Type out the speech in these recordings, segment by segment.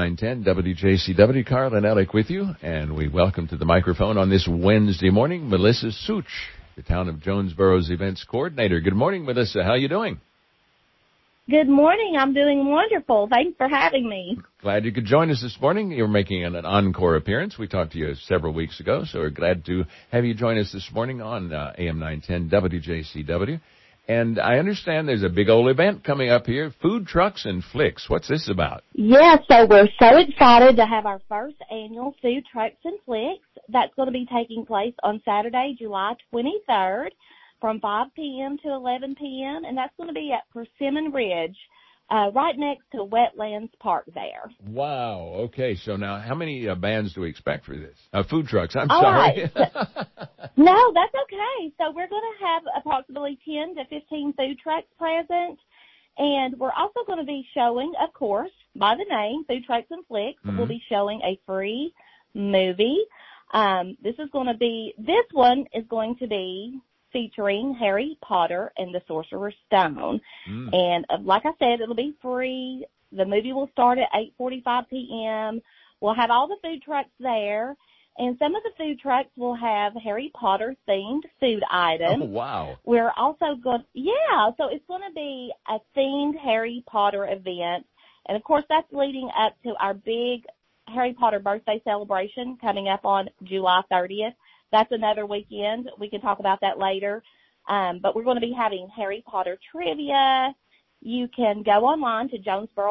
910 WJCW. Carl and Alec with you, and we welcome to the microphone on this Wednesday morning Melissa Such, the Town of Jonesboro's events coordinator. Good morning, Melissa. How are you doing? Good morning. I'm doing wonderful. Thanks for having me. Glad you could join us this morning. You're making an encore appearance. We talked to you several weeks ago, so we're glad to have you join us this morning on AM 910 WJCW. And I understand there's a big old event coming up here, Food Trucks and Flicks. What's this about? Yes, so we're so excited to have our first annual Food Trucks and Flicks. That's going to be taking place on Saturday, July 23rd from 5 p.m. to 11 p.m., and that's going to be at Persimmon Ridge, right next to Wetlands Park there. Wow. Okay, so now how many bands do we expect for this? Food trucks, I'm All sorry. Right. No, that's okay. So we're going to have approximately 10 to 15 food trucks present, and we're also going to be showing, of course, by the name, Food Trucks and Flicks, we'll be showing a free movie. This one is going to be featuring Harry Potter and the Sorcerer's Stone. And like I said, it'll be free. The movie will start at 8:45 p.m. We'll have all the food trucks there, and some of the food trucks will have Harry Potter-themed food items. Oh, wow. We're also so it's going to be a themed Harry Potter event. And, of course, that's leading up to our big Harry Potter birthday celebration coming up on July 30th. That's another weekend. We can talk about that later. But we're going to be having Harry Potter trivia. You can go online to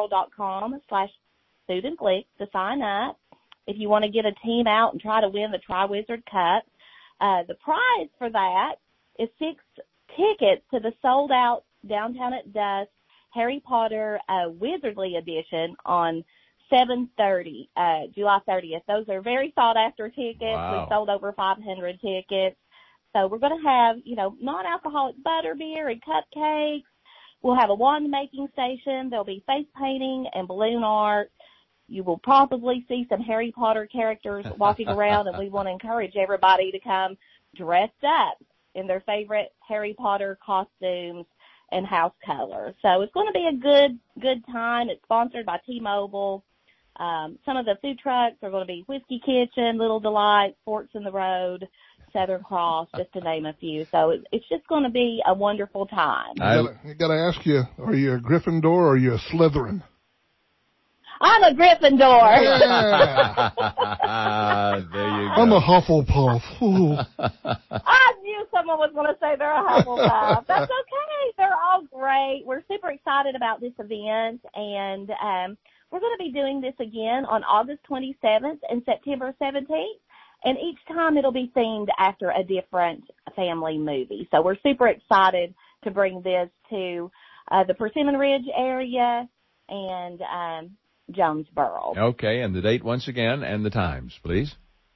jonesboro.com/foodandflicks to sign up if you want to get a team out and try to win the Tri-Wizard Cup. The prize for that is 6 tickets to the sold-out Downtown at Dusk Harry Potter Wizardly edition on 7:30, July 30th. Those are very sought-after tickets. Wow. We've sold over 500 tickets. So we're going to have, non-alcoholic butterbeer and cupcakes. We'll have a wand-making station. There'll be face painting and balloon art. You will probably see some Harry Potter characters walking around, and we want to encourage everybody to come dressed up in their favorite Harry Potter costumes and house colors. So it's going to be a good time. It's sponsored by T-Mobile. Some of the food trucks are going to be Whiskey Kitchen, Little Delight, Forks in the Road, Southern Cross, just to name a few. So it's just going to be a wonderful time. I got to ask you, are you a Gryffindor or are you a Slytherin? I'm a Gryffindor. Yeah. There you go. I'm a Hufflepuff. Ooh. I knew someone was going to say they're a Hufflepuff. That's okay. They're all great. We're super excited about this event, and we're going to be doing this again on August 27th and September 17th, and each time it'll be themed after a different family movie. So we're super excited to bring this to the Persimmon Ridge area and Jonesboro. Okay, and the date once again and the times, please.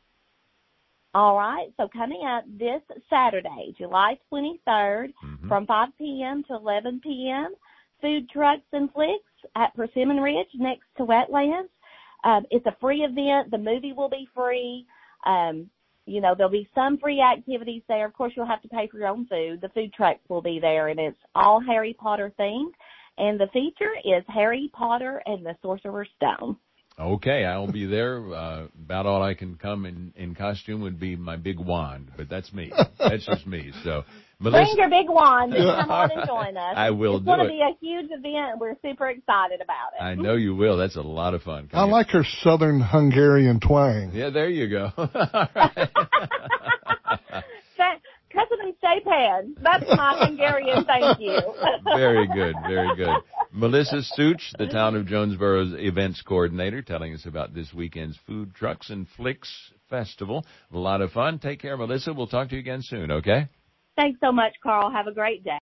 All right, so coming up this Saturday, July 23rd, from 5 p.m. to 11 p.m., Food Trucks and Flicks at Persimmon Ridge next to Wetlands. It's a free event. The movie will be free. There'll be some free activities there. Of course, you'll have to pay for your own food. The food trucks will be there, and it's all Harry Potter themed. And the feature is Harry Potter and the Sorcerer's Stone. Okay, I'll be there. About all I can come in costume would be my big wand, but that's me. That's just me. So, Melissa, bring your big wand and come on and join us. I will It's do it. It's going to be a huge event. We're super excited about it. I know you will. That's a lot of fun. I like her Southern Hungarian twang. Yeah, there you go. Cousin and Staypan. That's my Hungarian thank you. Very good, very good. Melissa Such, the Town of Jonesboro's events coordinator, telling us about this weekend's Food Trucks and Flicks Festival. A lot of fun. Take care, Melissa. We'll talk to you again soon, okay? Thanks so much, Carl. Have a great day.